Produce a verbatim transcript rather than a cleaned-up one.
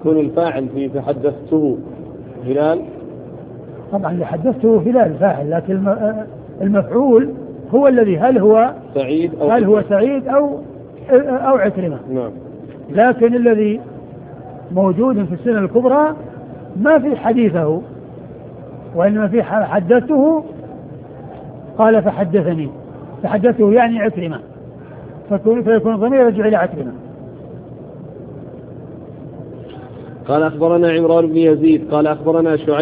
يكون الفاعل في فحدثته هلال؟ طبعا اللي حدثته هلال فاعل، لكن المفعول هو الذي هل هو سعيد أو هل هو سعيد أو أو عكرمة. نعم. لكن الذي موجود في السنة الكبرى ما في حديثه، وإنما في حدثته، قال فحدثني، فحدثته يعني عكرمة، فيكون الضمير يرجع إلى عكرمة. قال أخبرنا عمران بن يزيد قال أخبرنا شعيب